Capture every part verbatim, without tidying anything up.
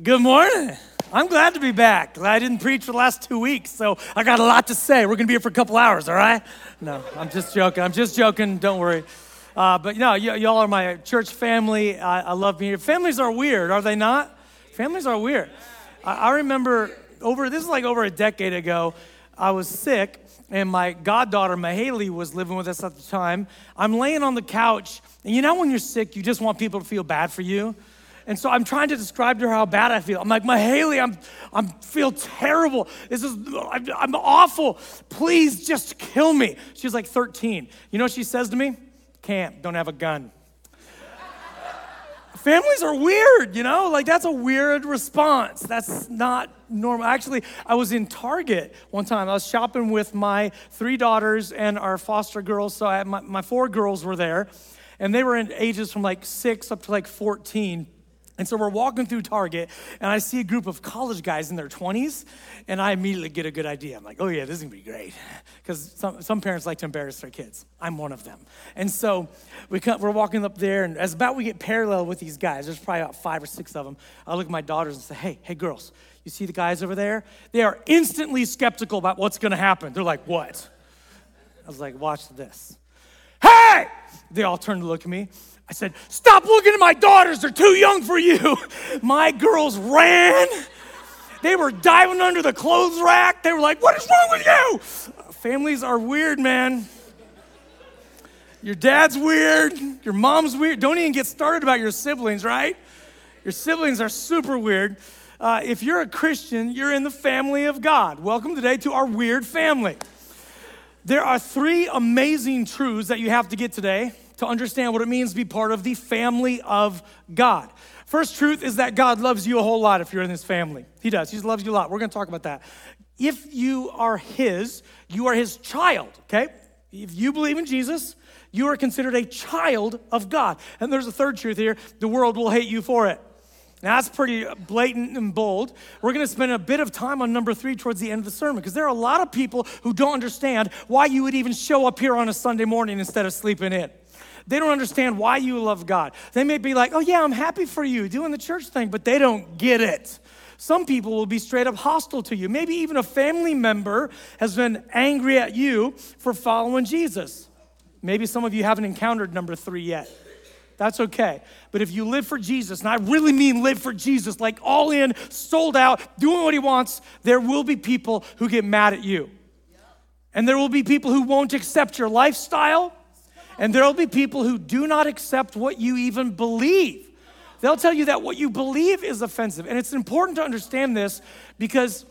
Good morning. I'm glad to be back. I didn't preach for the last two weeks, so I got a lot to say. We're going to be here for a couple hours, all right? No, I'm just joking. I'm just joking. Don't worry. Uh, but no, y- y'all are my church family. I, I love being here. Families are weird, are they not? Families are weird. I, I remember over, this is like over a decade ago, I was sick, and my goddaughter, Mahaley, was living with us at the time. I'm laying on the couch, and you know when you're sick, you just want people to feel bad for you? And so I'm trying to describe to her how bad I feel. I'm like, Mahaley, I'm, I'm feel terrible. This is, I'm, I'm awful. Please just kill me. She's like thirteen. You know what she says to me? Can't, don't have a gun. Families are weird, you know? Like, that's a weird response. That's not normal. Actually, I was in Target one time. I was shopping with my three daughters and our foster girls. So I had my, my four girls were there, and they were in ages from like six up to like fourteen. And so we're walking through Target, and I see a group of college guys in their twenties, and I immediately get a good idea. I'm like, oh yeah, this is gonna be great. Because some, some parents like to embarrass their kids. I'm one of them. And so we come, we're walking up there, and as about we get parallel with these guys, there's probably about five or six of them, I look at my daughters and say, hey, hey girls, you see the guys over there? They are instantly skeptical about what's gonna happen. They're like, what? I was like, watch this. Hey! They all turned to look at me. I said, stop looking at my daughters. They're too young for you. My girls ran. They were diving under the clothes rack. They were like, what is wrong with you? Families are weird, man. Your dad's weird. Your mom's weird. Don't even get started about your siblings, right? Your siblings are super weird. Uh, if you're a Christian, you're in the family of God. Welcome today to our weird family. There are three amazing truths that you have to get today to understand what it means to be part of the family of God. First truth is that God loves you a whole lot if you're in this family. He does. He loves you a lot. We're going to talk about that. If you are his, you are his child, okay? If you believe in Jesus, you are considered a child of God. And there's a third truth here. The world will hate you for it. Now, that's pretty blatant and bold. We're going to spend a bit of time on number three towards the end of the sermon because there are a lot of people who don't understand why you would even show up here on a Sunday morning instead of sleeping in. They don't understand why you love God. They may be like, oh yeah, I'm happy for you doing the church thing, but they don't get it. Some people will be straight up hostile to you. Maybe even a family member has been angry at you for following Jesus. Maybe some of you haven't encountered number three yet. That's okay. But if you live for Jesus, and I really mean live for Jesus, like all in, sold out, doing what he wants, there will be people who get mad at you. And there will be people who won't accept your lifestyle. And there will be people who do not accept what you even believe. They'll tell you that what you believe is offensive. And it's important to understand this because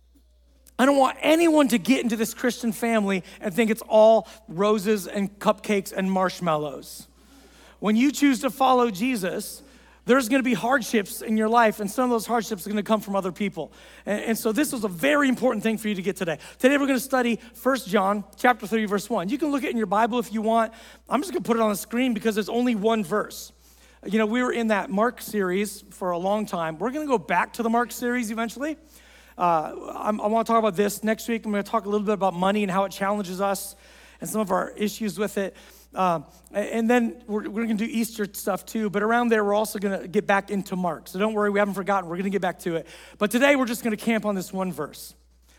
I don't want anyone to get into this Christian family and think it's all roses and cupcakes and marshmallows. When you choose to follow Jesus, there's gonna be hardships in your life, and some of those hardships are gonna come from other people. And, and so this was a very important thing for you to get today. Today we're gonna study First John chapter three, verse one. You can look at it in your Bible if you want. I'm just gonna put it on the screen because there's only one verse. You know, we were in that Mark series for a long time. We're gonna go back to the Mark series eventually. Uh, I'm, I wanna talk about this next week. I'm gonna talk a little bit about money and how it challenges us and some of our issues with it. Um, and then we're, we're going to do Easter stuff too, but around there we're also going to get back into Mark. So don't worry, we haven't forgotten. We're going to get back to it. But today we're just going to camp on this one verse.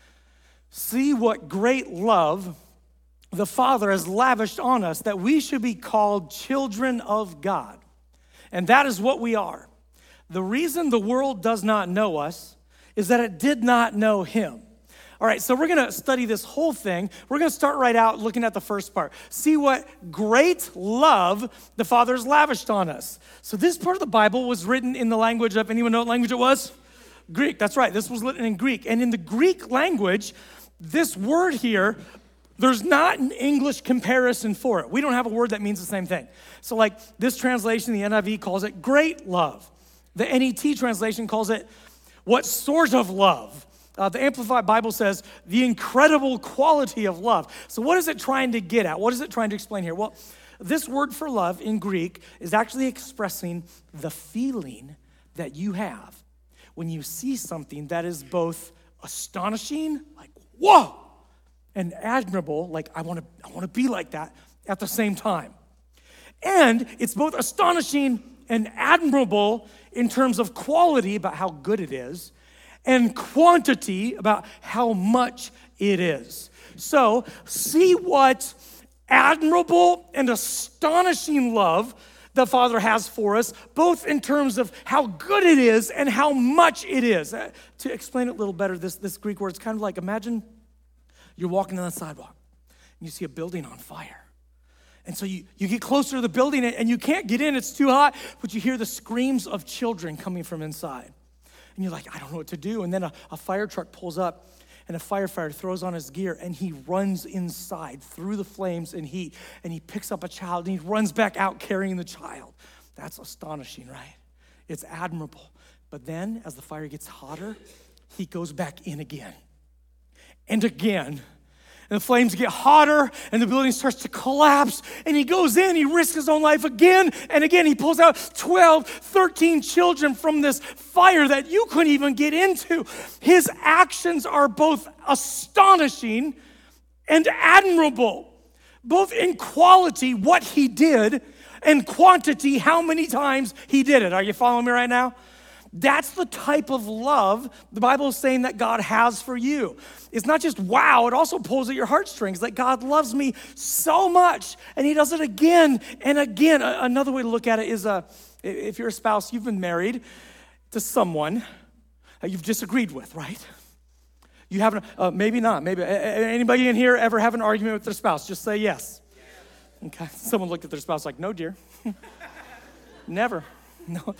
See what great love the Father has lavished on us that we should be called children of God. And that is what we are. The reason the world does not know us is that it did not know him. All right, so we're going to study this whole thing. We're going to start right out looking at the first part. See what great love the Father has lavished on us. So this part of the Bible was written in the language of, anyone know what language it was? Greek, that's right. This was written in Greek. And in the Greek language, this word here, there's not an English comparison for it. We don't have a word that means the same thing. So like this translation, the N I V calls it great love. The N E T translation calls it what sort of love? Uh, the Amplified Bible says the incredible quality of love. So what is it trying to get at? What is it trying to explain here? Well, this word for love in Greek is actually expressing the feeling that you have when you see something that is both astonishing, like, whoa, and admirable, like, I want to I want to be like that at the same time. And it's both astonishing and admirable in terms of quality, about how good it is, and quantity, about how much it is. So, see what admirable and astonishing love the Father has for us, both in terms of how good it is and how much it is. Uh, to explain it a little better, this, this Greek word is kind of like, imagine you're walking on the sidewalk and you see a building on fire. And so you, you get closer to the building and you can't get in, it's too hot, but you hear the screams of children coming from inside. And you're like, I don't know what to do. And then a, a fire truck pulls up and a firefighter throws on his gear and he runs inside through the flames and heat, and he picks up a child and he runs back out carrying the child. That's astonishing, right? It's admirable. But then as the fire gets hotter, he goes back in again and again. And the flames get hotter and the building starts to collapse, and he goes in, he risks his own life again and again. He pulls out twelve, thirteen children from this fire that you couldn't even get into. His actions are both astonishing and admirable, both in quality, what he did, and quantity, how many times he did it. Are you following me right now? That's the type of love the Bible is saying that God has for you. It's not just wow, it also pulls at your heartstrings, that God loves me so much, and he does it again and again. Another way to look at it is, uh, if you're a spouse, you've been married to someone that you've disagreed with, right? You haven't, uh, maybe not, maybe. Anybody in here ever have an argument with their spouse? Just say yes. Okay, someone looked at their spouse like, no, dear. Never, no.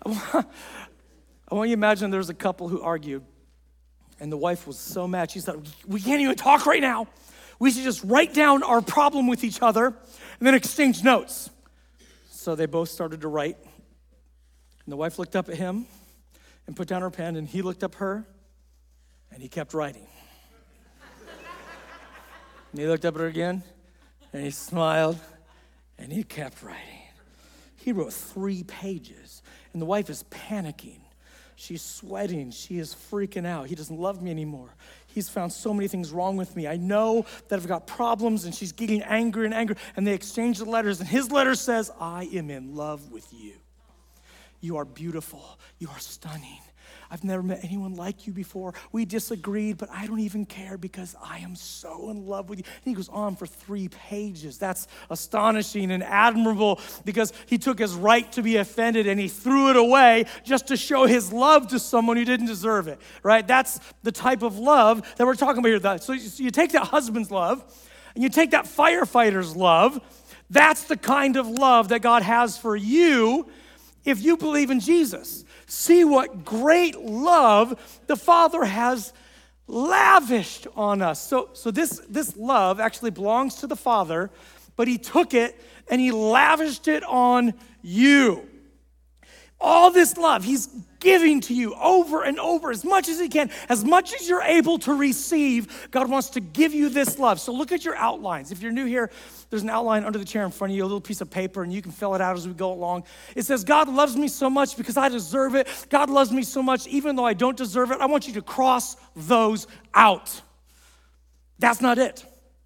I want you to imagine there's a couple who argued, and the wife was so mad. She said, we can't even talk right now. We should just write down our problem with each other and then exchange notes. So they both started to write. And the wife looked up at him and put down her pen, and he looked up her, and he kept writing. And he looked up at her again, and he smiled, and he kept writing. He wrote three pages, and the wife is panicking. She's sweating. She is freaking out. He doesn't love me anymore. He's found so many things wrong with me. I know that I've got problems, and she's getting angry and angry. And they exchange the letters, and his letter says, I am in love with you. You are beautiful. You are stunning. I've never met anyone like you before. We disagreed, but I don't even care because I am so in love with you. And he goes on for three pages. That's astonishing and admirable, because he took his right to be offended and he threw it away just to show his love to someone who didn't deserve it, right? That's the type of love that we're talking about here. So you take that husband's love and you take that firefighter's love. That's the kind of love that God has for you if you believe in Jesus. See what great love the Father has lavished on us. So, so this, this love actually belongs to the Father, but he took it and he lavished it on you. All this love he's giving to you over and over, as much as he can, as much as you're able to receive. God wants to give you this love. So look at your outlines. If you're new here, there's an outline under the chair in front of you, a little piece of paper, and you can fill it out as we go along. It says, God loves me so much because I deserve it. God loves me so much even though I don't deserve it. I want you to cross those out. That's not it.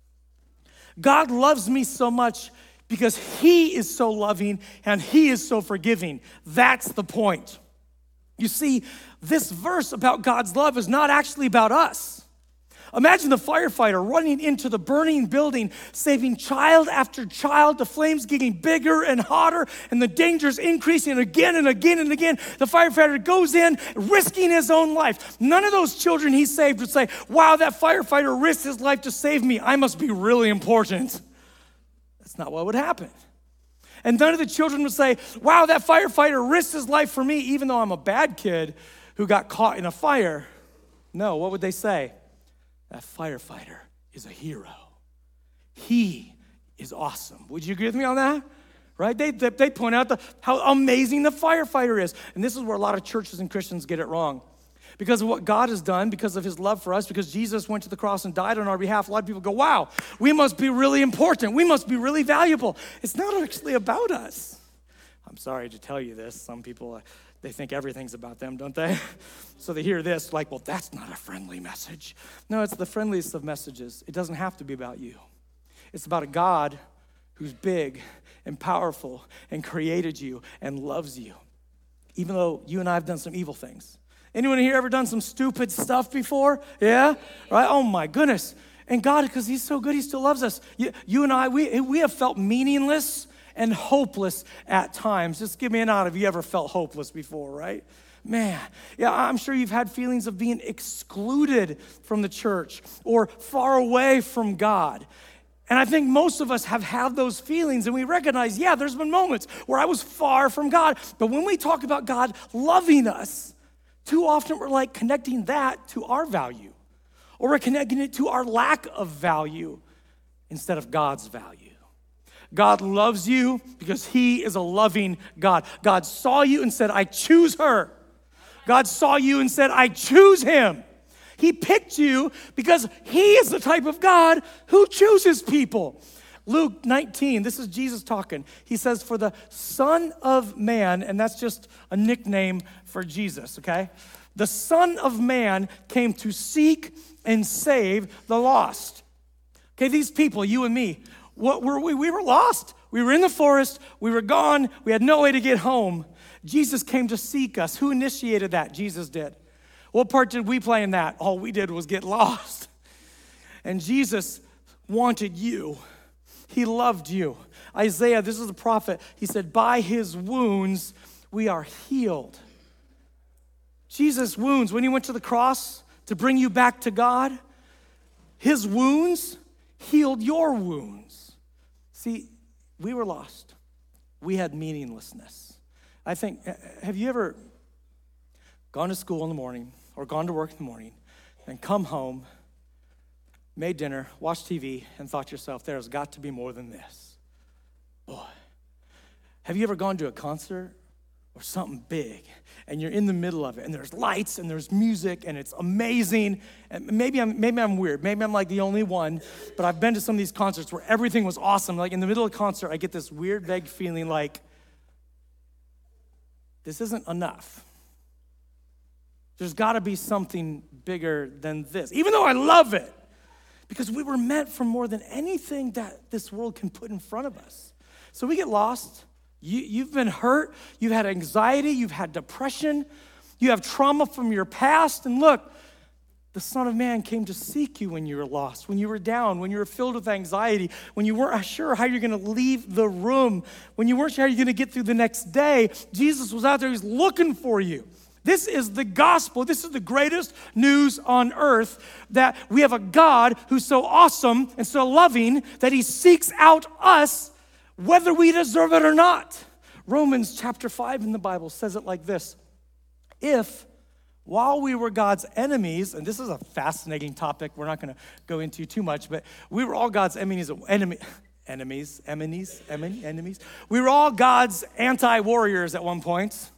God loves me so much because he is so loving and he is so forgiving. That's the point. You see, this verse about God's love is not actually about us. Imagine the firefighter running into the burning building, saving child after child, the flames getting bigger and hotter, and the dangers increasing again and again and again. The firefighter goes in, risking his own life. None of those children he saved would say, wow, that firefighter risked his life to save me. I must be really important. That's not what would happen. And none of the children would say, wow, that firefighter risked his life for me, even though I'm a bad kid who got caught in a fire. No, what would they say? That firefighter is a hero. He is awesome. Would you agree with me on that? Right? They, they, they point out the, how amazing the firefighter is. And this is where a lot of churches and Christians get it wrong. Because of what God has done, because of his love for us, because Jesus went to the cross and died on our behalf, a lot of people go, wow, we must be really important. We must be really valuable. It's not actually about us. I'm sorry to tell you this. Some people, uh, they think everything's about them, don't they? So they hear this like, well, that's not a friendly message. No, it's the friendliest of messages. It doesn't have to be about you. It's about a God who's big and powerful and created you and loves you, even though you and I have done some evil things. Anyone here ever done some stupid stuff before? Yeah? Right? Oh my goodness. And God, because he's so good, he still loves us. You, you and I, we, we have felt meaningless and hopeless at times. Just give me a nod if you ever felt hopeless before, right? Man, yeah, I'm sure you've had feelings of being excluded from the church or far away from God. And I think most of us have had those feelings, and we recognize, yeah, there's been moments where I was far from God. But when we talk about God loving us, too often we're like connecting that to our value, or we're connecting it to our lack of value instead of God's value. God loves you because he is a loving God. God saw you and said, I choose her. God saw you and said, I choose him. He picked you because he is the type of God who chooses people. Luke nineteen, this is Jesus talking. He says, for the Son of Man, and that's just a nickname for Jesus, okay? The Son of Man came to seek and save the lost. Okay, these people, you and me, what were we? We were lost. We were in the forest. We were gone. We had no way to get home. Jesus came to seek us. Who initiated that? Jesus did. What part did we play in that? All we did was get lost. And Jesus wanted you. He loved you. Isaiah, this is a prophet. He said, by his wounds, we are healed. Jesus' wounds, when he went to the cross to bring you back to God, his wounds healed your wounds. See, we were lost. We had meaninglessness. I think, have you ever gone to school in the morning or gone to work in the morning and come home, made dinner, watched T V, and thought to yourself, there's got to be more than this? Boy, have you ever gone to a concert or something big and you're in the middle of it and there's lights and there's music and it's amazing? And maybe I'm maybe I'm weird. Maybe I'm like the only one, but I've been to some of these concerts where everything was awesome. Like in the middle of the concert, I get this weird, vague feeling like this isn't enough. There's got to be something bigger than this, even though I love it, because we were meant for more than anything that this world can put in front of us. So we get lost. You, you've been hurt. You've had anxiety. You've had depression. You have trauma from your past. And look, the Son of Man came to seek you when you were lost, when you were down, when you were filled with anxiety, when you weren't sure how you're going to leave the room, when you weren't sure how you're going to get through the next day. Jesus was out there. He's looking for you. This is the gospel. This is the greatest news on earth, that we have a God who's so awesome and so loving that he seeks out us whether we deserve it or not. Romans chapter five in the Bible says it like this. If while we were God's enemies, and this is a fascinating topic we're not going to go into too much, but we were all God's enemies, enemy, enemies, enemies, enemies, enemies. We were all God's anti-warriors at one point.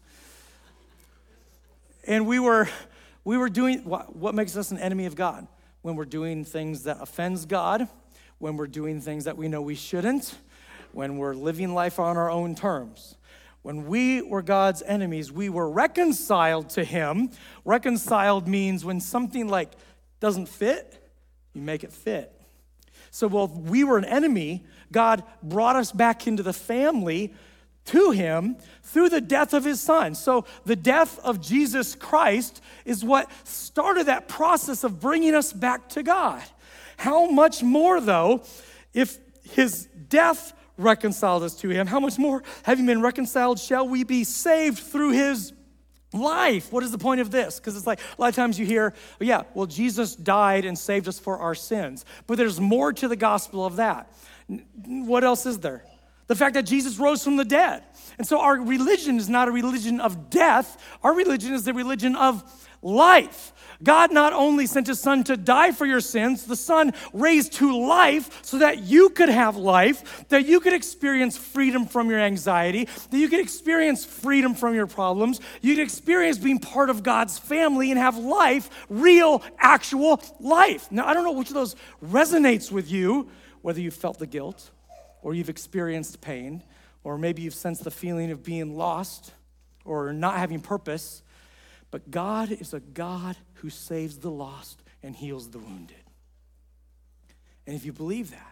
And we were we were doing, what, what makes us an enemy of God? When we're doing things that offends God, when we're doing things that we know we shouldn't, when we're living life on our own terms. When we were God's enemies, we were reconciled to him. Reconciled means when something like doesn't fit, you make it fit. So while we were an enemy, God brought us back into the family to him through the death of his son. So the death of Jesus Christ is what started that process of bringing us back to God. How much more, though, if his death reconciled us to him, how much more, having been reconciled, shall we be saved through his life? What is the point of this? Because it's like a lot of times you hear, oh yeah, well, Jesus died and saved us for our sins. But there's more to the gospel of that. What else is there? The fact that Jesus rose from the dead. And so our religion is not a religion of death. Our religion is the religion of life. God not only sent his son to die for your sins, the son raised to life so that you could have life, that you could experience freedom from your anxiety, that you could experience freedom from your problems, you could experience being part of God's family and have life, real, actual life. Now, I don't know which of those resonates with you, whether you felt the guilt, or you've experienced pain, or maybe you've sensed the feeling of being lost or not having purpose. But God is a God who saves the lost and heals the wounded. And if you believe that,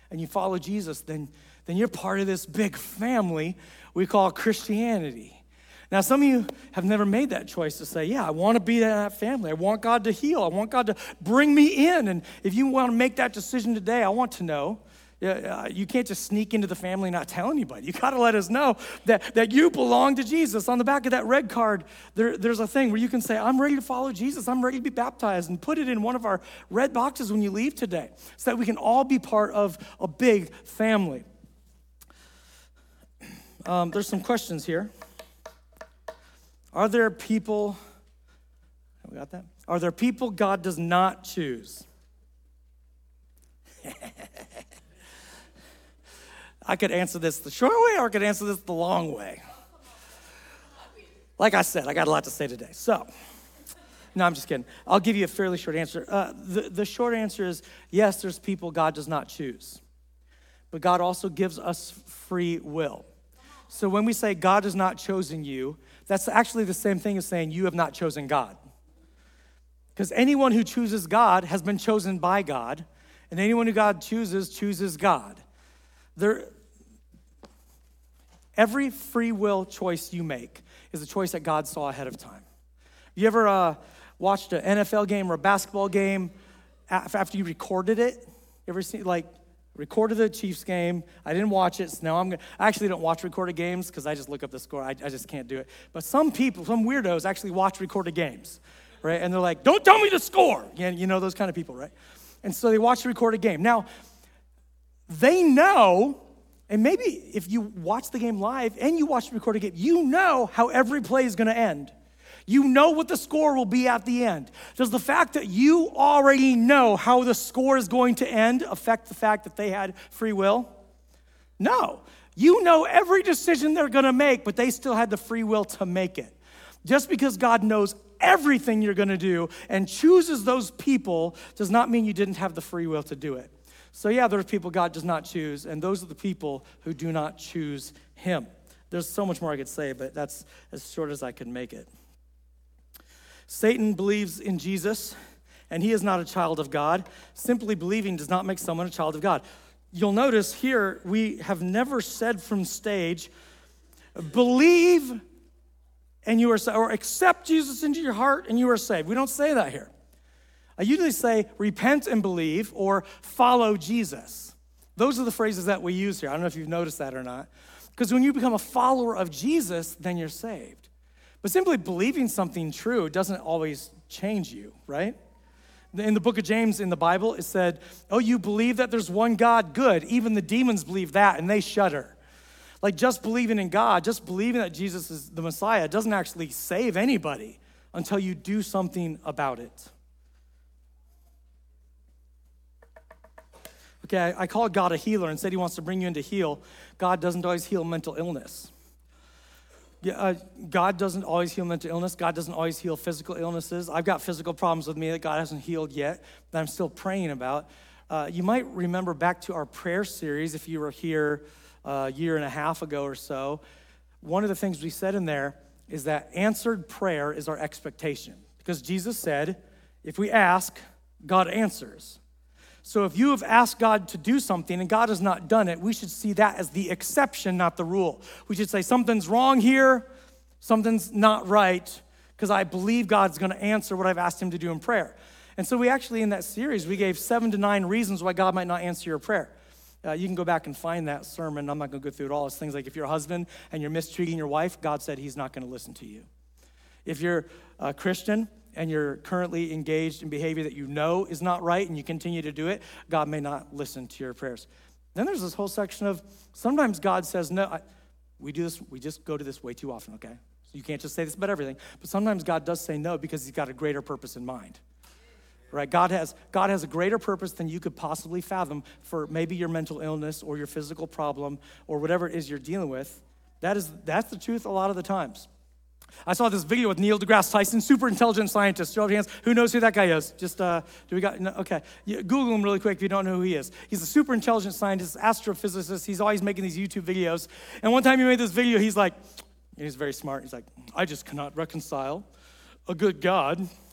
and you follow Jesus, then, then you're part of this big family we call Christianity. Now, some of you have never made that choice to say, yeah, I want to be in that family. I want God to heal. I want God to bring me in. And if you want to make that decision today, I want to know. Uh, you can't just sneak into the family and not tell anybody. You got to let us know that, that you belong to Jesus. On the back of that red card, there, there's a thing where you can say, I'm ready to follow Jesus. I'm ready to be baptized, and put it in one of our red boxes when you leave today so that we can all be part of a big family. Um, there's some questions here. Are there people, we got that? Are there people God does not choose? I could answer this the short way, or I could answer this the long way. Like I said, I got a lot to say today. So, no, I'm just kidding. I'll give you a fairly short answer. Uh, the, the short answer is, yes, there's people God does not choose. But God also gives us free will. So when we say God has not chosen you, that's actually the same thing as saying you have not chosen God. Because anyone who chooses God has been chosen by God, and anyone who God chooses, chooses God. There, every free will choice you make is a choice that God saw ahead of time. You ever uh, watched an N F L game or a basketball game after you recorded it? You ever seen, like, recorded the Chiefs game. I didn't watch it, so now I'm gonna, I actually don't watch recorded games because I just look up the score. I, I just can't do it. But some people, some weirdos actually watch recorded games, right? And they're like, don't tell me the score. You know, those kind of people, right? And so they watch the recorded game. Now, they know, and maybe if you watch the game live and you watch the recorded game, you know how every play is gonna end. You know what the score will be at the end. Does the fact that you already know how the score is going to end affect the fact that they had free will? No. You know every decision they're going to make, but they still had the free will to make it. Just because God knows everything you're going to do and chooses those people does not mean you didn't have the free will to do it. So yeah, there's people God does not choose, and those are the people who do not choose him. There's so much more I could say, but that's as short as I could make it. Satan believes in Jesus, and he is not a child of God. Simply believing does not make someone a child of God. You'll notice here, we have never said from stage, believe and you are saved, or accept Jesus into your heart and you are saved. We don't say that here. I usually say repent and believe, or follow Jesus. Those are the phrases that we use here. I don't know if you've noticed that or not. Because when you become a follower of Jesus, then you're saved. But simply believing something true doesn't always change you, right? In the book of James in the Bible, it said, oh, you believe that there's one God, good. Even the demons believe that, and they shudder. Like, just believing in God, just believing that Jesus is the Messiah doesn't actually save anybody until you do something about it. Okay, I called God a healer and said he wants to bring you in to heal. God doesn't always heal mental illness. Yeah, uh, God doesn't always heal mental illness. God doesn't always heal physical illnesses. I've got physical problems with me that God hasn't healed yet, that I'm still praying about. Uh, you might remember back to our prayer series if you were here uh, a year and a half ago or so. One of the things we said in there is that answered prayer is our expectation. Because Jesus said, if we ask, God answers. So if you have asked God to do something and God has not done it, we should see that as the exception, not the rule. We should say something's wrong here, something's not right, because I believe God's going to answer what I've asked him to do in prayer. And so we actually, in that series, we gave seven to nine reasons why God might not answer your prayer. Uh, you can go back and find that sermon. I'm not going to go through it all. It's things like if you're a husband and you're mistreating your wife, God said he's not going to listen to you. If you're a Christian and you're currently engaged in behavior that you know is not right and you continue to do it, God may not listen to your prayers. Then there's this whole section of sometimes God says, no, I, we do this, we just go to this way too often, okay? So you can't just say this about everything. But sometimes God does say no because he's got a greater purpose in mind, right? God has, God has a greater purpose than you could possibly fathom for maybe your mental illness or your physical problem or whatever it is you're dealing with. That is, that's the truth a lot of the times. I saw this video with Neil deGrasse Tyson, super intelligent scientist. Show of hands. Who knows who that guy is? Just, uh, do we got, no, okay. Yeah, Google him really quick if you don't know who he is. He's a super intelligent scientist, astrophysicist. He's always making these YouTube videos. And one time he made this video, he's like, he's very smart. He's like, I just cannot reconcile a good God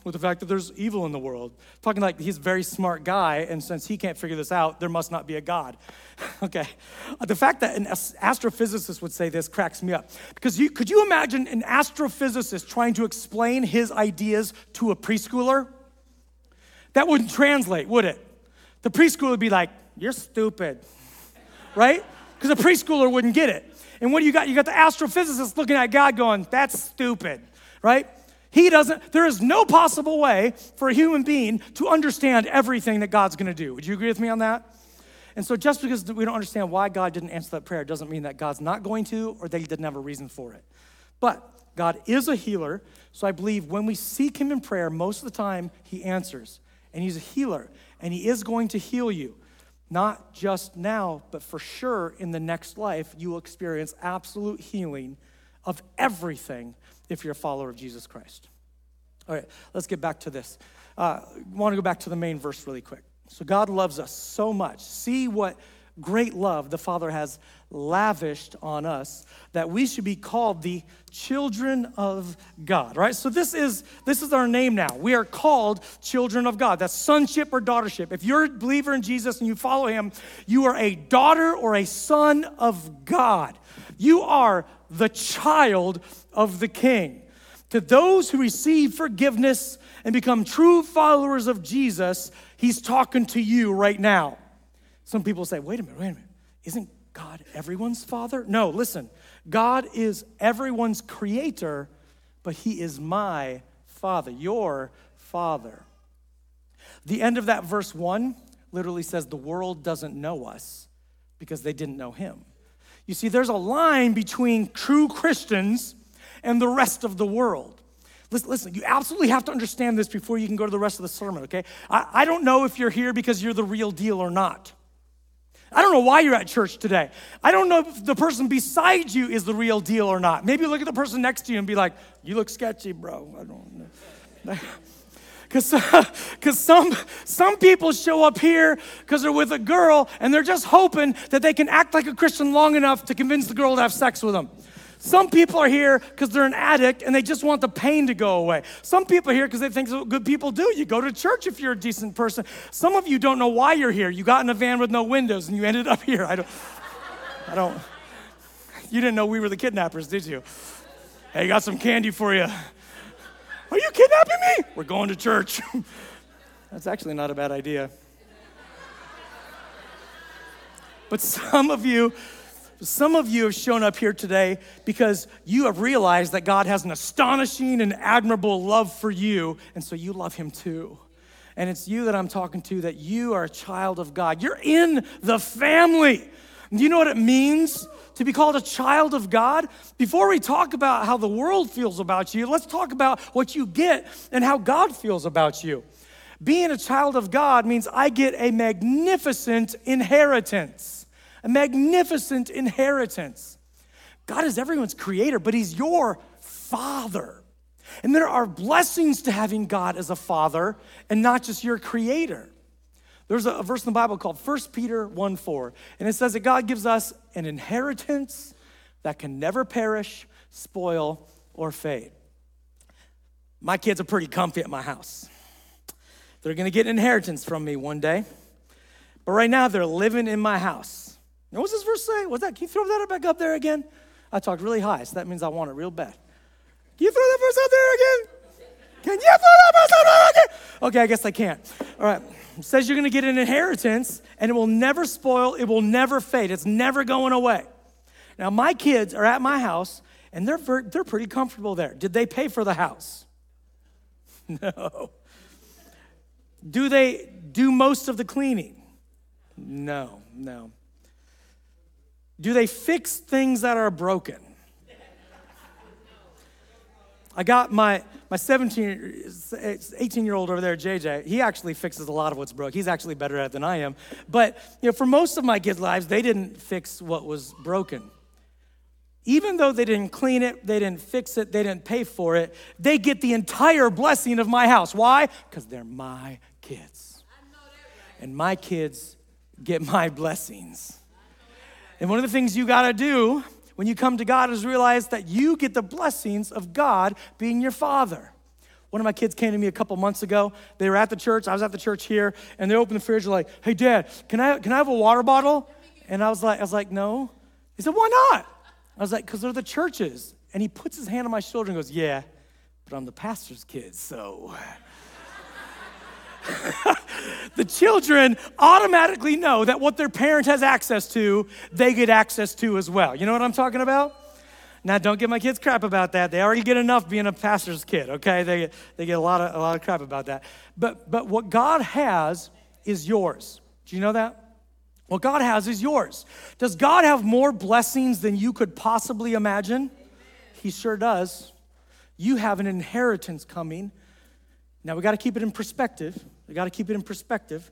with the fact that there's evil in the world. Talking like he's a very smart guy, and since he can't figure this out, there must not be a God. Okay. The fact that an astrophysicist would say this cracks me up. Because you, could you imagine an astrophysicist trying to explain his ideas to a preschooler? That wouldn't translate, would it? The preschooler would be like, you're stupid, right? Because a preschooler wouldn't get it. And what do you got? You got the astrophysicist looking at God going, that's stupid, right? He doesn't, there is no possible way for a human being to understand everything that God's gonna do. Would you agree with me on that? And so just because we don't understand why God didn't answer that prayer doesn't mean that God's not going to or that he didn't have a reason for it. But God is a healer, so I believe when we seek him in prayer, most of the time he answers. And he's a healer, and he is going to heal you. Not just now, but for sure in the next life, you will experience absolute healing of everything if you're a follower of Jesus Christ. All right, let's get back to this. Uh, I want to go back to the main verse really quick. So God loves us so much. See what great love the Father has lavished on us that we should be called the children of God, right? So this is this is our name now. We are called children of God. That's sonship or daughtership. If you're a believer in Jesus and you follow him, you are a daughter or a son of God. You are the child of the King. To those who receive forgiveness and become true followers of Jesus, he's talking to you right now. Some people say, wait a minute, wait a minute. Isn't God everyone's father? No, listen. God is everyone's creator, but he is my father, your father. The end of that verse one literally says the world doesn't know us because they didn't know him. You see, there's a line between true Christians and the rest of the world. Listen, listen, you absolutely have to understand this before you can go to the rest of the sermon, okay? I, I don't know if you're here because you're the real deal or not. I don't know why you're at church today. I don't know if the person beside you is the real deal or not. Maybe look at the person next to you and be like, you look sketchy, bro. I don't know. Because because some, some people show up here because they're with a girl and they're just hoping that they can act like a Christian long enough to convince the girl to have sex with them. Some people are here because they're an addict and they just want the pain to go away. Some people are here because they think that's what good people do. You go to church if you're a decent person. Some of you don't know why you're here. You got in a van with no windows and you ended up here. I don't, I don't, you didn't know we were the kidnappers, did you? Hey, got some candy for you. Are you kidnapping me? We're going to church. That's actually not a bad idea. But some of you, Some of you have shown up here today because you have realized that God has an astonishing and admirable love for you, and so you love him too. And it's you that I'm talking to, that you are a child of God. You're in the family. Do you know what it means to be called a child of God? Before we talk about how the world feels about you, let's talk about what you get and how God feels about you. Being a child of God means I get a magnificent inheritance. A magnificent inheritance. God is everyone's creator, but he's your father. And there are blessings to having God as a father and not just your creator. There's a, a verse in the Bible called First Peter one four, and it says that God gives us an inheritance that can never perish, spoil, or fade. My kids are pretty comfy at my house. They're gonna get an inheritance from me one day, but right now they're living in my house. Now, what's this verse say? What's that? Can you throw that back up there again? I talked really high, so that means I want it real bad. Can you throw that verse out there again? Can you throw that verse out there again? Okay, I guess I can't. All right. It says you're going to get an inheritance, and it will never spoil. It will never fade. It's never going away. Now, my kids are at my house, and they're ver- they're pretty comfortable there. Did they pay for the house? No. Do they do most of the cleaning? No, no. Do they fix things that are broken? I got my my seventeen, eighteen-year-old over there, J J. He actually fixes a lot of what's broke. He's actually better at it than I am. But you know, for most of my kids' lives, they didn't fix what was broken. Even though they didn't clean it, they didn't fix it, they didn't pay for it, they get the entire blessing of my house. Why? Because they're my kids. And my kids get my blessings. And one of the things you got to do when you come to God is realize that you get the blessings of God being your father. One of my kids came to me a couple months ago. They were at the church. I was at the church here, and they opened the fridge. They're like, "Hey, Dad, can I can I have a water bottle?" And I was like, I was like, "No." He said, "Why not?" I was like, "Because they're the churches." And he puts his hand on my shoulder and goes, "Yeah, but I'm the pastor's kid, so." The children automatically know that what their parent has access to, they get access to as well. You know what I'm talking about? Now, don't give my kids crap about that. They already get enough being a pastor's kid, okay? They, they get a lot of a lot of crap about that. But, but what God has is yours. Do you know that? What God has is yours. Does God have more blessings than you could possibly imagine? He sure does. You have an inheritance coming. Now, we got to keep it in perspective. We got to keep it in perspective.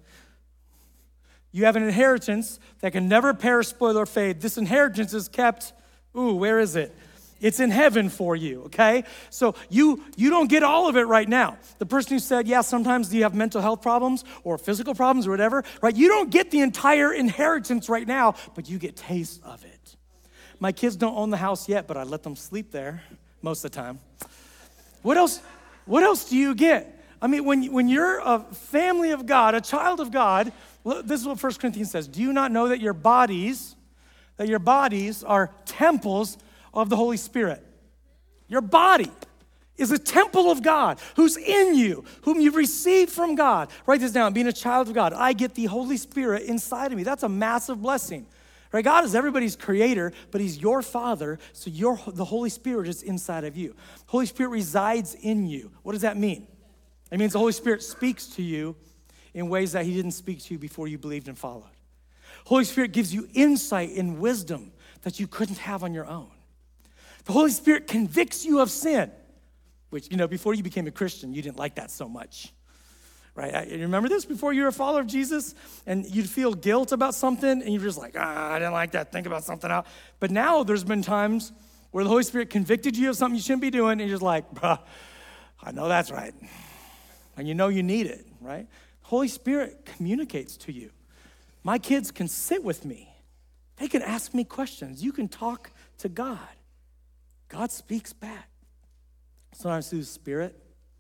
You have an inheritance that can never perish, spoil, or fade. This inheritance is kept, ooh, where is it? It's in heaven for you, okay? So you you don't get all of it right now. The person who said, yeah, sometimes you have mental health problems or physical problems or whatever, right? You don't get the entire inheritance right now, but you get taste of it. My kids don't own the house yet, but I let them sleep there most of the time. What else, what else do you get? I mean, when, when you're a family of God, a child of God, well, this is what First Corinthians says. Do you not know that your bodies, that your bodies are temples of the Holy Spirit? Your body is a temple of God who's in you, whom you've received from God. Write this down. Being a child of God, I get the Holy Spirit inside of me. That's a massive blessing. Right? God is everybody's creator, but he's your father, so your, the Holy Spirit is inside of you. Holy Spirit resides in you. What does that mean? It means the Holy Spirit speaks to you in ways that he didn't speak to you before you believed and followed. Holy Spirit gives you insight and wisdom that you couldn't have on your own. The Holy Spirit convicts you of sin, which, you know, before you became a Christian, you didn't like that so much, right? You remember this? Before you were a follower of Jesus, and you'd feel guilt about something, and you're just like, ah, I didn't like that, think about something else. But now there's been times where the Holy Spirit convicted you of something you shouldn't be doing, and you're just like, bruh, I know that's right. And you know you need it, right? Holy Spirit communicates to you. My kids can sit with me. They can ask me questions. You can talk to God. God speaks back. Sometimes through the Spirit.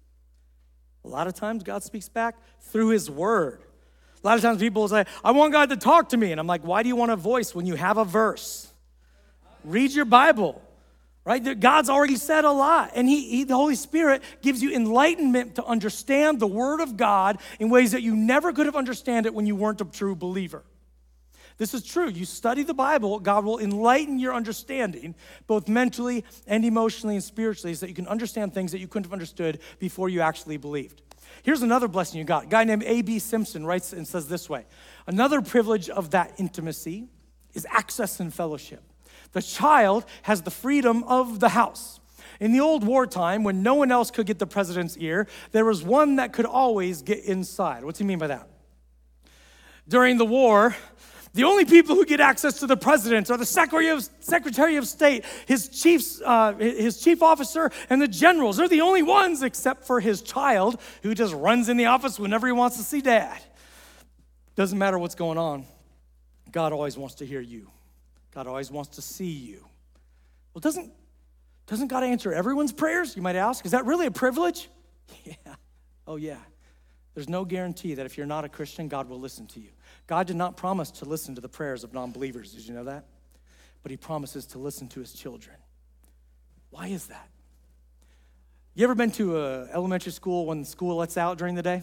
A lot of times God speaks back through his word. A lot of times people will say, I want God to talk to me. And I'm like, why do you want a voice when you have a verse? Read your Bible. Right? God's already said a lot. And he, he, the Holy Spirit gives you enlightenment to understand the Word of God in ways that you never could have understood it when you weren't a true believer. This is true. You study the Bible, God will enlighten your understanding, both mentally and emotionally and spiritually, so that you can understand things that you couldn't have understood before you actually believed. Here's another blessing you got. A guy named A B Simpson writes and says this way. Another privilege of that intimacy is access and fellowship. The child has the freedom of the house. In the old wartime, when no one else could get the president's ear, there was one that could always get inside. What's he mean by that? During the war, the only people who get access to the president are the Secretary of, Secretary of State, his, chiefs, uh, his chief officer, and the generals. They're the only ones except for his child, who just runs in the office whenever he wants to see dad. Doesn't matter what's going on. God always wants to hear you. God always wants to see you. Well, doesn't, doesn't God answer everyone's prayers, you might ask? Is that really a privilege? Yeah. Oh, yeah. There's no guarantee that if you're not a Christian, God will listen to you. God did not promise to listen to the prayers of non-believers. Did you know that? But he promises to listen to his children. Why is that? You ever been to an elementary school when school lets out during the day?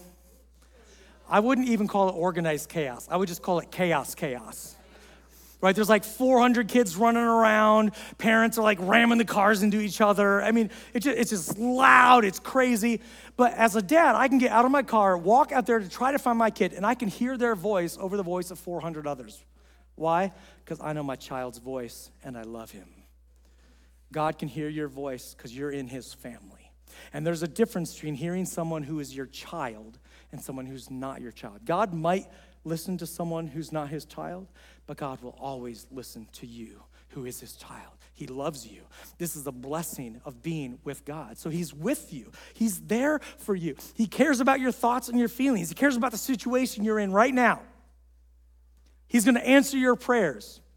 I wouldn't even call it organized chaos. I would just call it chaos chaos. Right, there's like four hundred kids running around. Parents are like ramming the cars into each other. I mean, it's just, it's just loud, it's crazy. But as a dad, I can get out of my car, walk out there to try to find my kid, and I can hear their voice over the voice of four hundred others. Why? Because I know my child's voice, and I love him. God can hear your voice because you're in his family. And there's a difference between hearing someone who is your child and someone who's not your child. God might listen to someone who's not his child, but God will always listen to you, who is his child. He loves you. This is a blessing of being with God. So he's with you. He's there for you. He cares about your thoughts and your feelings. He cares about the situation you're in right now. He's going to answer your prayers.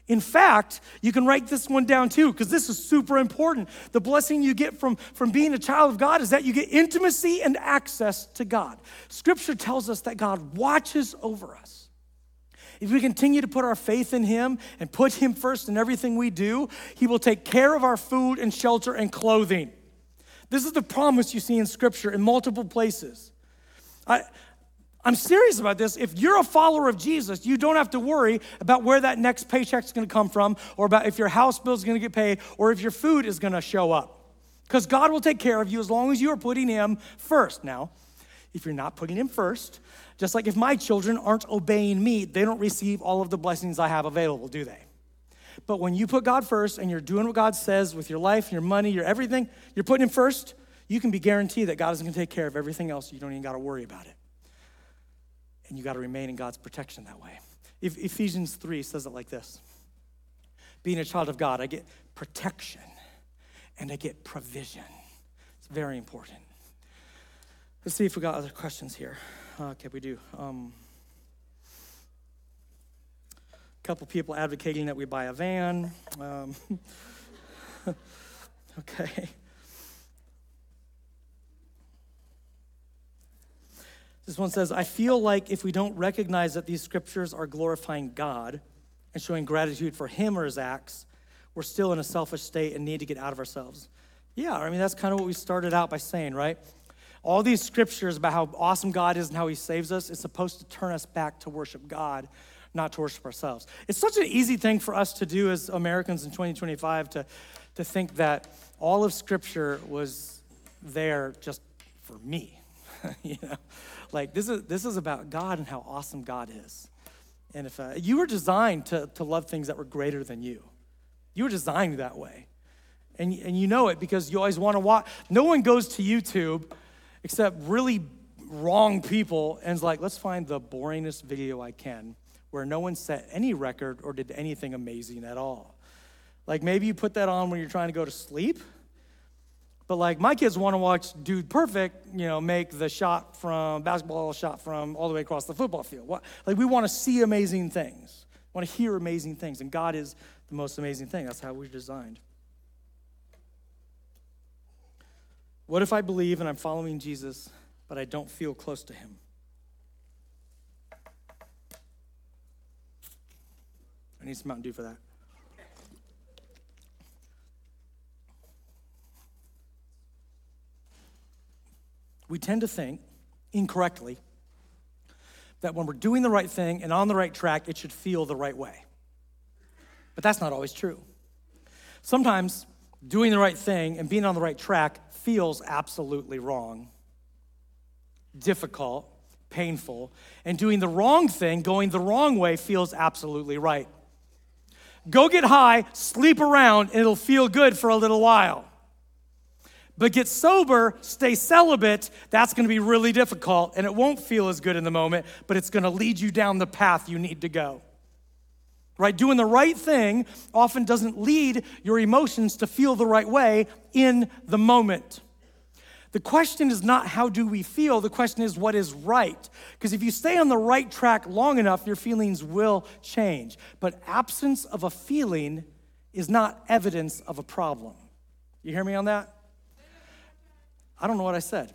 In fact, you can write this one down too, because this is super important. The blessing you get from, from being a child of God is that you get intimacy and access to God. Scripture tells us that God watches over us. If we continue to put our faith in him and put him first in everything we do, he will take care of our food and shelter and clothing. This is the promise you see in Scripture in multiple places. I, I'm serious about this. If you're a follower of Jesus, you don't have to worry about where that next paycheck's gonna come from, or about if your house bill's gonna get paid, or if your food is gonna show up. Because God will take care of you as long as you are putting him first. Now, if you're not putting him first, just like if my children aren't obeying me, they don't receive all of the blessings I have available, do they? But when you put God first and you're doing what God says with your life, your money, your everything, you're putting him first, you can be guaranteed that God is gonna take care of everything else. You don't even gotta worry about it. And you got to remain in God's protection that way. If Ephesians three says it like this. Being a child of God, I get protection and I get provision. It's very important. Let's see if we got other questions here. Okay, we do. Um, a couple people advocating that we buy a van. Um, okay. This one says, I feel like if we don't recognize that these scriptures are glorifying God and showing gratitude for him or his acts, we're still in a selfish state and need to get out of ourselves. Yeah, I mean, that's kind of what we started out by saying, right? All these scriptures about how awesome God is and how he saves us is supposed to turn us back to worship God, not to worship ourselves. It's such an easy thing for us to do as Americans in twenty twenty-five to, to think that all of scripture was there just for me, you know? Like, this is this is about God and how awesome God is. And if uh, you were designed to, to love things that were greater than you. You were designed that way. And, and you know it because you always want to watch. No one goes to YouTube except really wrong people and is like, let's find the boringest video I can where no one set any record or did anything amazing at all. Like, maybe you put that on when you're trying to go to sleep. But like my kids want to watch Dude Perfect, you know, make the shot from, basketball shot from all the way across the football field. What, like we want to see amazing things, want to hear amazing things. And God is the most amazing thing. That's how we're designed. What if I believe and I'm following Jesus, but I don't feel close to him? I need some Mountain Dew for that. We tend to think, incorrectly, that when we're doing the right thing and on the right track, it should feel the right way. But that's not always true. Sometimes doing the right thing and being on the right track feels absolutely wrong, difficult, painful, and doing the wrong thing, going the wrong way, feels absolutely right. Go get high, sleep around, and it'll feel good for a little while. But get sober, stay celibate, that's gonna be really difficult, and it won't feel as good in the moment, but it's gonna lead you down the path you need to go. Right? Doing the right thing often doesn't lead your emotions to feel the right way in the moment. The question is not how do we feel, the question is what is right. Because if you stay on the right track long enough, your feelings will change. But absence of a feeling is not evidence of a problem. You hear me on that? I don't know what I said.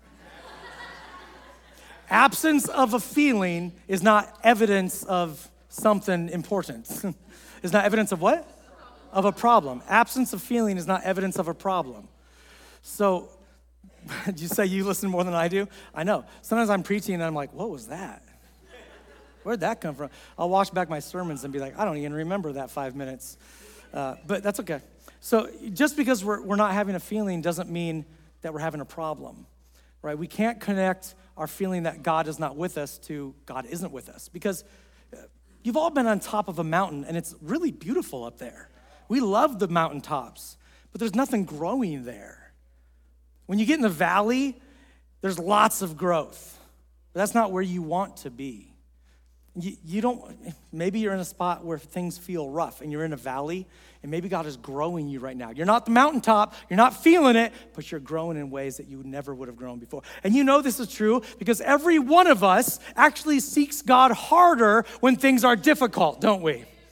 Absence of a feeling is not evidence of something important. It's not evidence of what? Of a problem. Absence of feeling is not evidence of a problem. So, did you say you listen more than I do? I know. Sometimes I'm preaching and I'm like, what was that? Where'd that come from? I'll watch back my sermons and be like, I don't even remember that five minutes. Uh, but that's okay. So just because we're, we're not having a feeling doesn't mean that we're having a problem, right? We can't connect our feeling that God is not with us to God isn't with us, because you've all been on top of a mountain and it's really beautiful up there. We love the mountaintops, but there's nothing growing there. When you get in the valley, there's lots of growth, but that's not where you want to be. You, you don't, maybe you're in a spot where things feel rough and you're in a valley and maybe God is growing you right now. You're not the mountaintop, you're not feeling it, but you're growing in ways that you never would have grown before. And you know this is true because every one of us actually seeks God harder when things are difficult, don't we?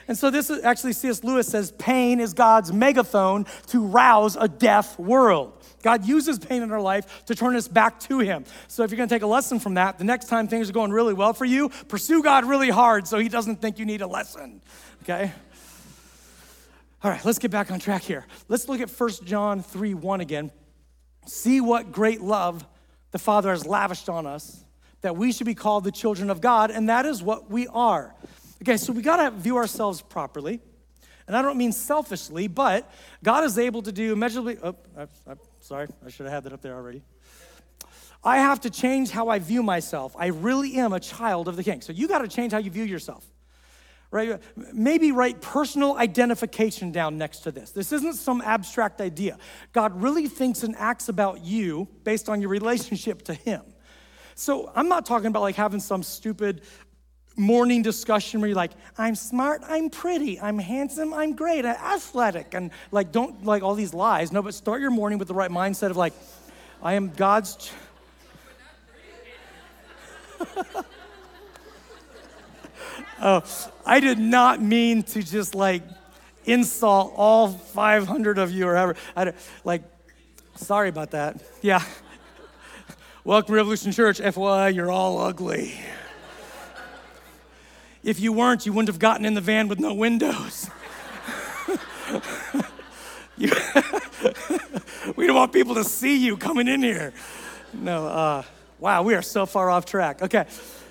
And so this is actually, C S Lewis says, pain is God's megaphone to rouse a deaf world. God uses pain in our life to turn us back to him. So if you're gonna take a lesson from that, the next time things are going really well for you, pursue God really hard so he doesn't think you need a lesson, okay? All right, let's get back on track here. Let's look at First John three one again. See what great love the Father has lavished on us, that we should be called the children of God, and that is what we are. Okay, so we gotta view ourselves properly. And I don't mean selfishly, but God is able to do immeasurably, oh, I, I, sorry, I should have had that up there already. I have to change how I view myself. I really am a child of the King. So you gotta change how you view yourself, right? Maybe write personal identification down next to this. This isn't some abstract idea. God really thinks and acts about you based on your relationship to him. So I'm not talking about like having some stupid morning discussion where you're like, I'm smart, I'm pretty, I'm handsome, I'm great, I'm athletic, and like don't like all these lies. No, but start your morning with the right mindset of like, I am God's ch- Oh, I did not mean to just like insult all five hundred of you or ever. I like, sorry about that. Yeah. Welcome to Revolution Church. F Y I, you're all ugly. If you weren't, you wouldn't have gotten in the van with no windows. you, we don't want people to see you coming in here. No, uh, wow, we are so far off track. Okay,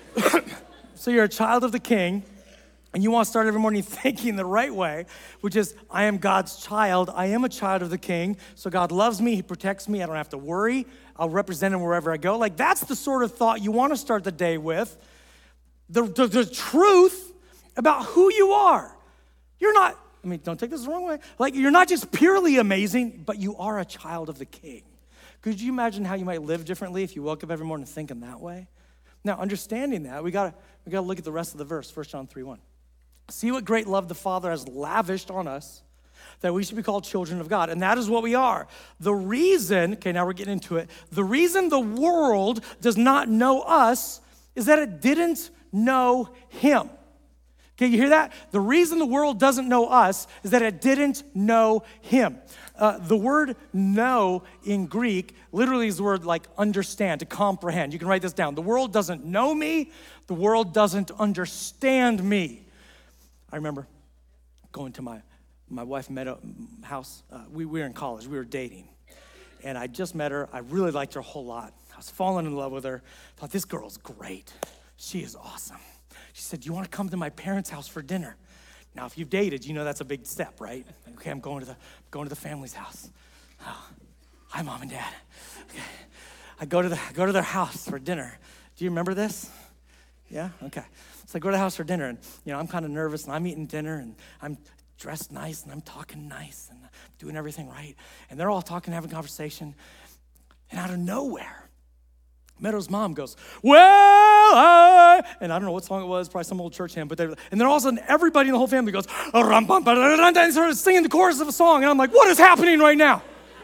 so you're a child of the King, and you want to start every morning thinking the right way, which is, I am God's child. I am a child of the King, so God loves me. He protects me. I don't have to worry. I'll represent him wherever I go. Like, that's the sort of thought you want to start the day with. The, the, the truth about who you are. You're not, I mean, don't take this the wrong way. Like, you're not just purely amazing, but you are a child of the King. Could you imagine how you might live differently if you woke up every morning thinking that way? Now, understanding that, we gotta, we gotta look at the rest of the verse, First John three one. See what great love the Father has lavished on us, that we should be called children of God. And that is what we are. The reason, okay, now we're getting into it. The reason the world does not know us is that it didn't know him. Okay, you hear that? The reason the world doesn't know us is that it didn't know him. Uh, the word know in Greek literally is the word like understand, to comprehend. You can write this down. The world doesn't know me. The world doesn't understand me. I remember going to my, my wife met a house. Uh, we, we were in college. We were dating. And I just met her. I really liked her a whole lot. I was falling in love with her. I thought, this girl's great. She is awesome. She said, do you want to come to my parents' house for dinner? Now, if you've dated, you know that's a big step, right? Okay, I'm going to the going to the family's house. Oh, hi, Mom and Dad. Okay. I go to the I go to their house for dinner. Do you remember this? Yeah? Okay. So I go to the house for dinner, and you know, I'm kind of nervous, and I'm eating dinner, and I'm dressed nice, and I'm talking nice, and doing everything right. And they're all talking, having conversation. And out of nowhere, Meadow's mom goes, well, I, and I don't know what song it was, probably some old church hymn, but they, and then all of a sudden, everybody in the whole family goes, and started singing the chorus of a song, and I'm like, what is happening right now?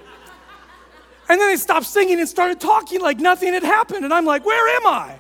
And then they stopped singing and started talking like nothing had happened, and I'm like, where am I?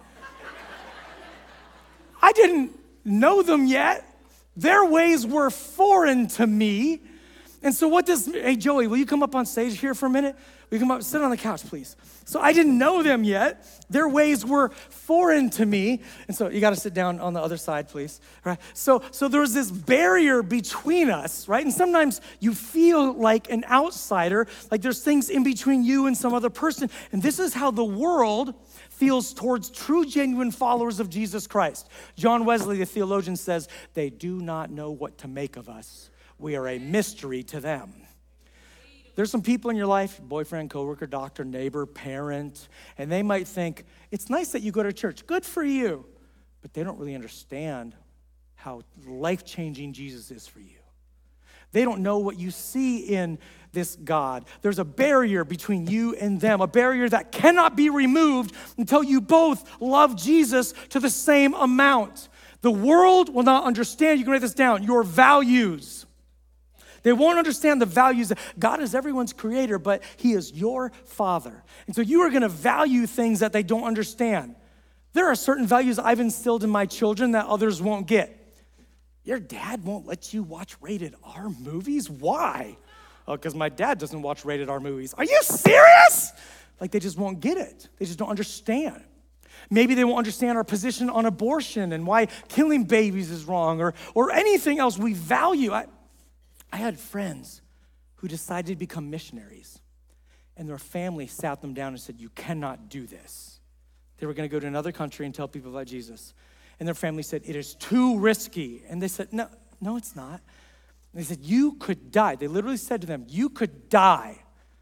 I didn't know them yet. Their ways were foreign to me. And so what does, hey, Joey, will you come up on stage here for a minute? Will you come up, sit on the couch, please? So I didn't know them yet. Their ways were foreign to me. And so you got to sit down on the other side, please. Right? So, so there was this barrier between us, right? And sometimes you feel like an outsider, like there's things in between you and some other person. And this is how the world feels towards true, genuine followers of Jesus Christ. John Wesley, the theologian, says, they do not know what to make of us. We are a mystery to them. There's some people in your life, boyfriend, coworker, doctor, neighbor, parent, and they might think, it's nice that you go to church. Good for you. But they don't really understand how life-changing Jesus is for you. They don't know what you see in this God. There's a barrier between you and them, a barrier that cannot be removed until you both love Jesus to the same amount. The world will not understand, you can write this down, your values. They won't understand the values. God is everyone's creator, but he is your father. And so you are going to value things that they don't understand. There are certain values I've instilled in my children that others won't get. Your dad won't let you watch rated R movies? Why? Oh, because my dad doesn't watch rated R movies. Are you serious? Like they just won't get it. They just don't understand. Maybe they won't understand our position on abortion and why killing babies is wrong or, or anything else we value. I, I had friends who decided to become missionaries, and their family sat them down and said, you cannot do this. They were going to go to another country and tell people about Jesus. And their family said, it is too risky. And they said, no, no, it's not. And they said, you could die. They literally said to them, you could die.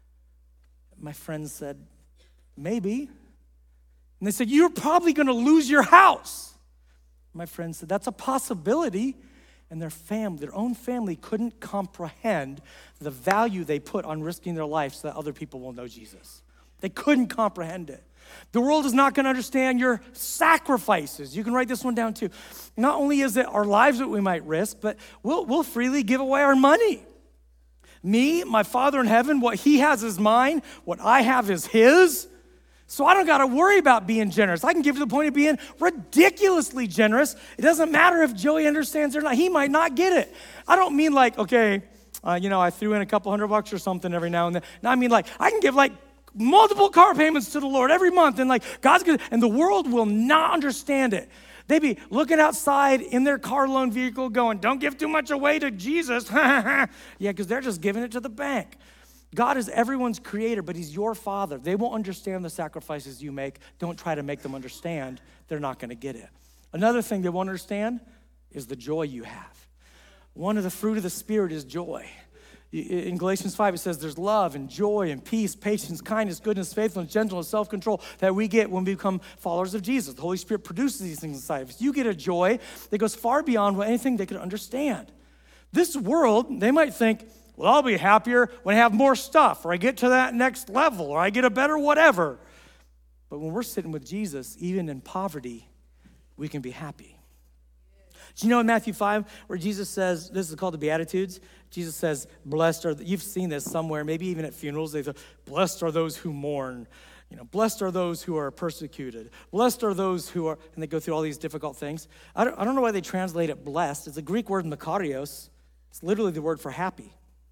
My friends said, maybe. And they said, you're probably going to lose your house. My friend said, that's a possibility. And their family, their own family couldn't comprehend the value they put on risking their life so that other people will know Jesus. They couldn't comprehend it. The world is not going to understand your sacrifices. You can write this one down too. Not only is it our lives that we might risk, but we'll, we'll freely give away our money. Me, my Father in heaven, what he has is mine. What I have is his. So I don't got to worry about being generous. I can give to the point of being ridiculously generous. It doesn't matter if Joey understands or not. He might not get it. I don't mean like, okay, uh, you know, I threw in a couple hundred bucks or something every now and then. No, I mean like, I can give like multiple car payments to the Lord every month, and like God's good, and the world will not understand it. They'd be looking outside in their car loan vehicle going, don't give too much away to Jesus. Yeah, because they're just giving it to the bank. God is everyone's creator, but he's your father. They won't understand the sacrifices you make. Don't try to make them understand. They're not going to get it. Another thing they won't understand is the joy you have. One of the fruit of the Spirit is joy. In Galatians five, it says there's love and joy and peace, patience, kindness, goodness, faithfulness, gentleness, self-control that we get when we become followers of Jesus. The Holy Spirit produces these things inside of us. You get a joy that goes far beyond what anything they could understand. This world, they might think, well, I'll be happier when I have more stuff, or I get to that next level, or I get a better whatever. But when we're sitting with Jesus, even in poverty, we can be happy. Do you know in Matthew five, where Jesus says, this is called the Beatitudes, Jesus says, blessed are, the, you've seen this somewhere, maybe even at funerals, they say, blessed are those who mourn, you know, blessed are those who are persecuted, blessed are those who are, and they go through all these difficult things. I don't, I don't know why they translate it blessed. It's a Greek word, makarios. It's literally the word for happy.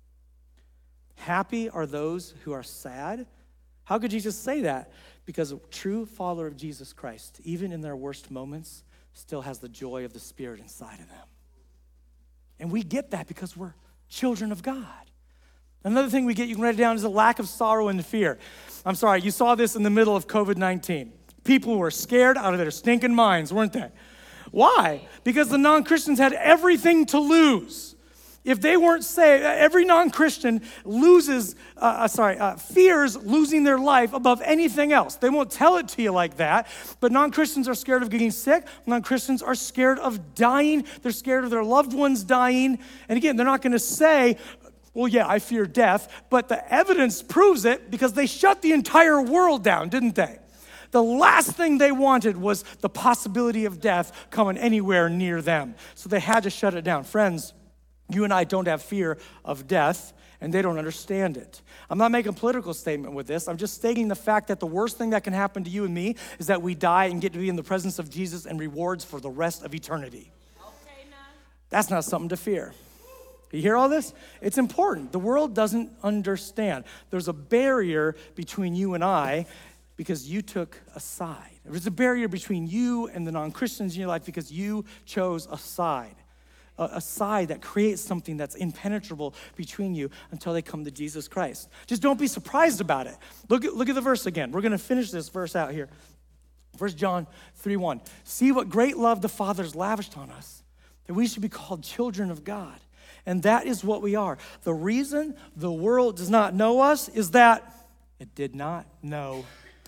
Happy are those who are sad. How could Jesus say that? Because a true follower of Jesus Christ, even in their worst moments, still has the joy of the Spirit inside of them. And we get that because we're children of God. Another thing we get, you can write it down, is a lack of sorrow and fear. I'm sorry, you saw this in the middle of covid nineteen. People were scared out of their stinking minds, weren't they? Why? Because the non-Christians had everything to lose. If they weren't saved, every non-Christian loses, uh, sorry, uh, fears losing their life above anything else. They won't tell it to you like that, but non-Christians are scared of getting sick. Non-Christians are scared of dying. They're scared of their loved ones dying. And again, they're not going to say, well, yeah, I fear death, but the evidence proves it because they shut the entire world down, didn't they? The last thing they wanted was the possibility of death coming anywhere near them. So they had to shut it down. Friends, you and I don't have fear of death, and they don't understand it. I'm not making a political statement with this. I'm just stating the fact that the worst thing that can happen to you and me is that we die and get to be in the presence of Jesus and rewards for the rest of eternity. Okay, now. That's not something to fear. You hear all this? It's important. The world doesn't understand. There's a barrier between you and I because you took a side. There's a barrier between you and the non-Christians in your life because you chose a side. A side that creates something that's impenetrable between you until they come to Jesus Christ. Just don't be surprised about it. Look at, look at the verse again. We're going to finish this verse out here. First John three one. See what great love the Father's lavished on us, that we should be called children of God. And that is what we are. The reason the world does not know us is that it did not know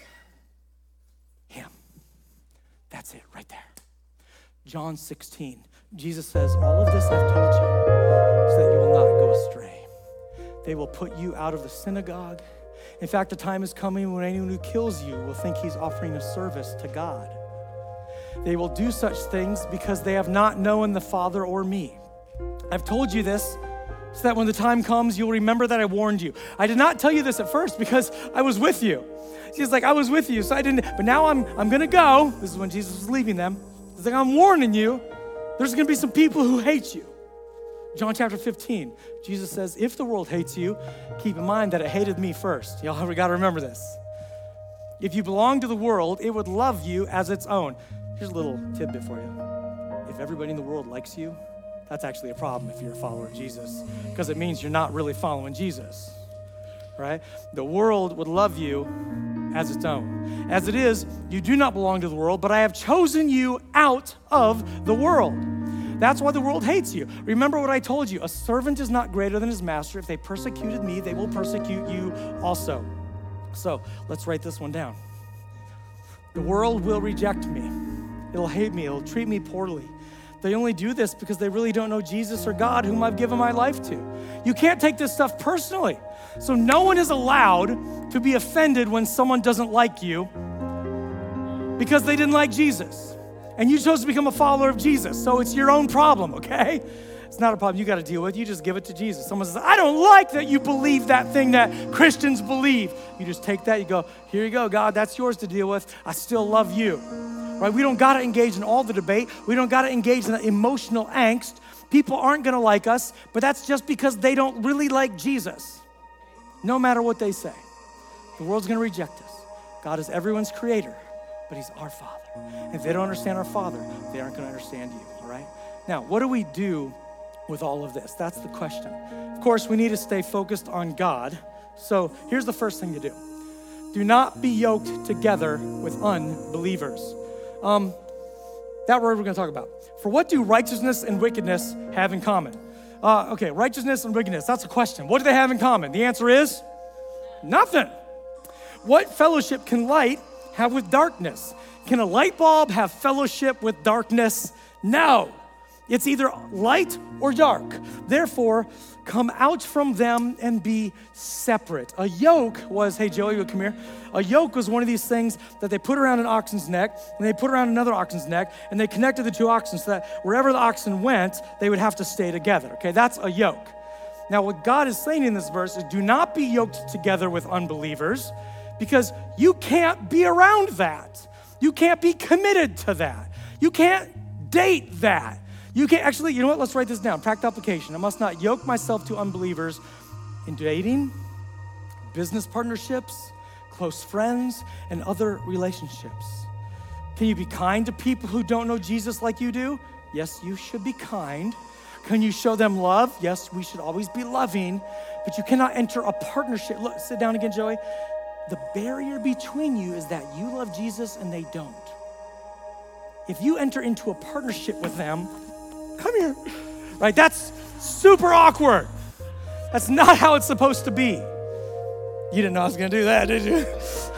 him. That's it right there. John sixteen. Jesus says, all of this I've told you so that you will not go astray. They will put you out of the synagogue. In fact, the time is coming when anyone who kills you will think he's offering a service to God. They will do such things because they have not known the Father or me. I've told you this so that when the time comes, you'll remember that I warned you. I did not tell you this at first because I was with you. She's like, I was with you, so I didn't, but now I'm I'm gonna go. This is when Jesus was leaving them. He's like, I'm warning you. There's gonna be some people who hate you. John chapter fifteen, Jesus says, if the world hates you, keep in mind that it hated me first. Y'all, we gotta remember this. If you belong to the world, it would love you as its own. Here's a little tidbit for you. If everybody in the world likes you, that's actually a problem if you're a follower of Jesus, because it means you're not really following Jesus, right? The world would love you as its own. As it is, you do not belong to the world, but I have chosen you out of the world. That's why the world hates you. Remember what I told you, a servant is not greater than his master. If they persecuted me, they will persecute you also. So let's write this one down. The world will reject me. It'll hate me, it'll treat me poorly. They only do this because they really don't know Jesus or God, whom I've given my life to. You can't take this stuff personally. So no one is allowed to be offended when someone doesn't like you because they didn't like Jesus. And you chose to become a follower of Jesus. So it's your own problem, okay? It's not a problem you got to deal with. You just give it to Jesus. Someone says, I don't like that you believe that thing that Christians believe. You just take that, you go, here you go, God, that's yours to deal with. I still love you. Right? We don't got to engage in all the debate. We don't got to engage in the emotional angst. People aren't going to like us, but that's just because they don't really like Jesus, no matter what they say. The world's going to reject us. God is everyone's creator, but he's our Father. And if they don't understand our Father, they aren't going to understand you, all right? Now, what do we do with all of this? That's the question. Of course, we need to stay focused on God. So here's the first thing to do. Do not be yoked together with unbelievers. Um, that word we're going to talk about. For what do righteousness and wickedness have in common? Uh, okay, righteousness and wickedness, that's a question. What do they have in common? The answer is nothing. What fellowship can light have with darkness? Can a light bulb have fellowship with darkness? No. It's either light or dark. Therefore, come out from them and be separate. A yoke was, hey, Joey, come here. A yoke was one of these things that they put around an oxen's neck, and they put around another oxen's neck, and they connected the two oxen so that wherever the oxen went, they would have to stay together, okay? That's a yoke. Now, what God is saying in this verse is do not be yoked together with unbelievers, because you can't be around that. You can't be committed to that. You can't date that. You can't, actually, you know what? Let's write this down. Practical application. I must not yoke myself to unbelievers in dating, business partnerships, close friends, and other relationships. Can you be kind to people who don't know Jesus like you do? Yes, you should be kind. Can you show them love? Yes, we should always be loving, but you cannot enter a partnership. Look, sit down again, Joey. The barrier between you is that you love Jesus and they don't. If you enter into a partnership with them, come here, right? That's super awkward. That's not how it's supposed to be. You didn't know I was gonna do that, did you?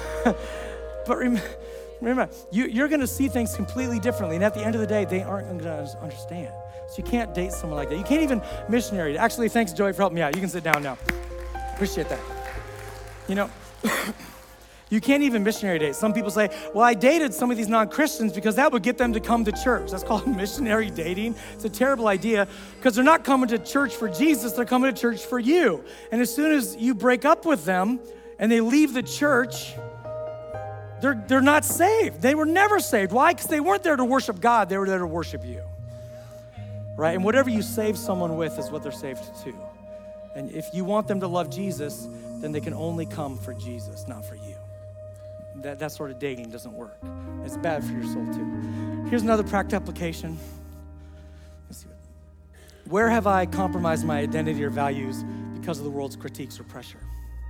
But rem- remember, you, you're gonna see things completely differently, and at the end of the day, they aren't gonna understand. So you can't date someone like that. You can't even missionary. Actually, thanks, Joey, for helping me out. You can sit down now. Appreciate that. You know, you can't even missionary date. Some people say, well, I dated some of these non-Christians because that would get them to come to church. That's called missionary dating. It's a terrible idea because they're not coming to church for Jesus, they're coming to church for you. And as soon as you break up with them and they leave the church, they're, they're not saved. They were never saved. Why? Because they weren't there to worship God, they were there to worship you. Right? And whatever you save someone with is what they're saved to. And if you want them to love Jesus, then they can only come for Jesus, not for you. That, that sort of dating doesn't work. It's bad for your soul too. Here's another practical application. Let's see. Where have I compromised my identity or values because of the world's critiques or pressure?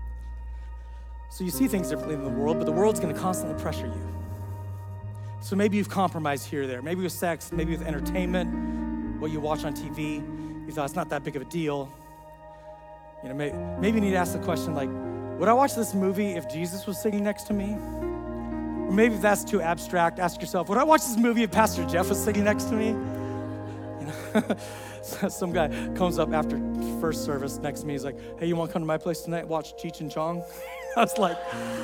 So you see things differently than the world, but the world's gonna constantly pressure you. So maybe you've compromised here or there, maybe with sex, maybe with entertainment, what you watch on T V. You thought it's not that big of a deal. You know, maybe, maybe you need to ask the question like, would I watch this movie if Jesus was sitting next to me? Or maybe if that's too abstract, ask yourself, would I watch this movie if Pastor Jeff was sitting next to me? You know, some guy comes up after first service next to me. He's like, hey, you want to come to my place tonight, watch Cheech and Chong? I was like,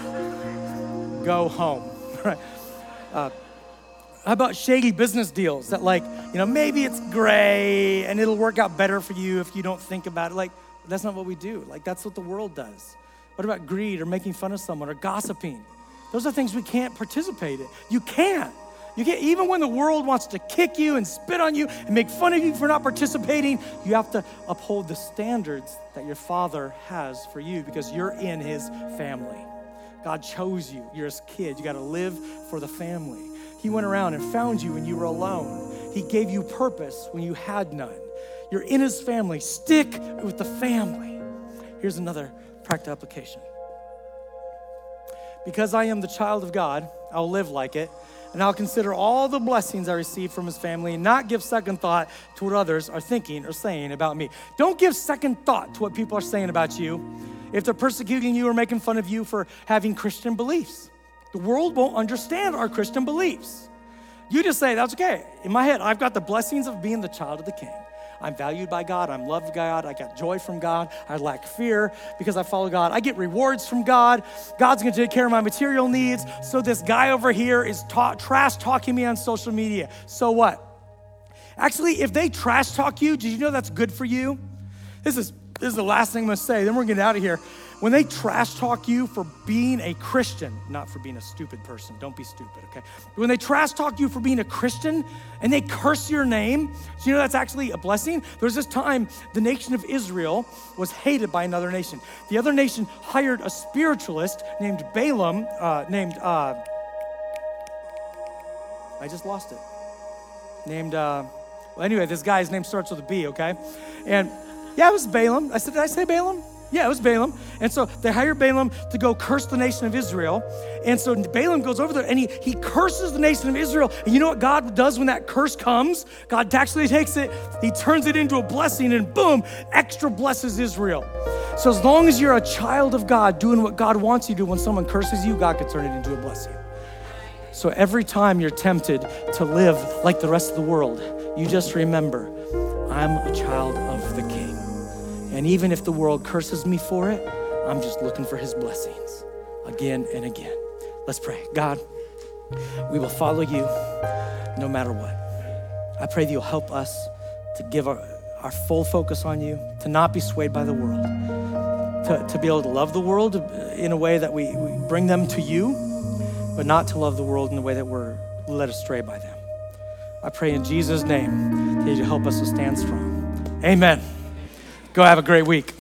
go home, right? Uh, how about shady business deals that like, you know, maybe it's gray and it'll work out better for you if you don't think about it. Like, that's not what we do. Like, that's what the world does. What about greed or making fun of someone or gossiping? Those are things we can't participate in. You can't. You can't, even when the world wants to kick you and spit on you and make fun of you for not participating, you have to uphold the standards that your Father has for you because you're in his family. God chose you. You're his kid. You got to live for the family. He went around and found you when you were alone. He gave you purpose when you had none. You're in his family. Stick with the family. Here's another practical application. Because I am the child of God, I'll live like it, and I'll consider all the blessings I receive from his family and not give second thought to what others are thinking or saying about me. Don't give second thought to what people are saying about you if they're persecuting you or making fun of you for having Christian beliefs. The world won't understand our Christian beliefs. You just say, that's okay. In my head, I've got the blessings of being the child of the King. I'm valued by God. I'm loved by God. I got joy from God. I lack fear because I follow God. I get rewards from God. God's going to take care of my material needs. So this guy over here is ta- trash talking me on social media. So what? Actually, if they trash talk you, did you know that's good for you? This is this is the last thing I'm going to say. Then we're going to get out of here. When they trash talk you for being a Christian, not for being a stupid person, don't be stupid, okay? When they trash talk you for being a Christian and they curse your name, do you know that's actually a blessing? There was this time the nation of Israel was hated by another nation. The other nation hired a spiritualist named Balaam, uh, named, uh, I just lost it. Named, uh, well, anyway, this guy's name starts with a B, okay? And yeah, it was Balaam. I said, did I say Balaam? Yeah, it was Balaam. And so they hired Balaam to go curse the nation of Israel. And so Balaam goes over there and he, he curses the nation of Israel. And you know what God does when that curse comes? God actually takes it, he turns it into a blessing and boom, extra blesses Israel. So as long as you're a child of God doing what God wants you to do, when someone curses you, God could turn it into a blessing. So every time you're tempted to live like the rest of the world, you just remember, I'm a child of the King. And even if the world curses me for it, I'm just looking for his blessings again and again. Let's pray. God, we will follow you no matter what. I pray that you'll help us to give our, our full focus on you, to not be swayed by the world, to, to be able to love the world in a way that we, we bring them to you, but not to love the world in the way that we're led astray by them. I pray in Jesus' name that you help us to stand strong. Amen. Go have a great week.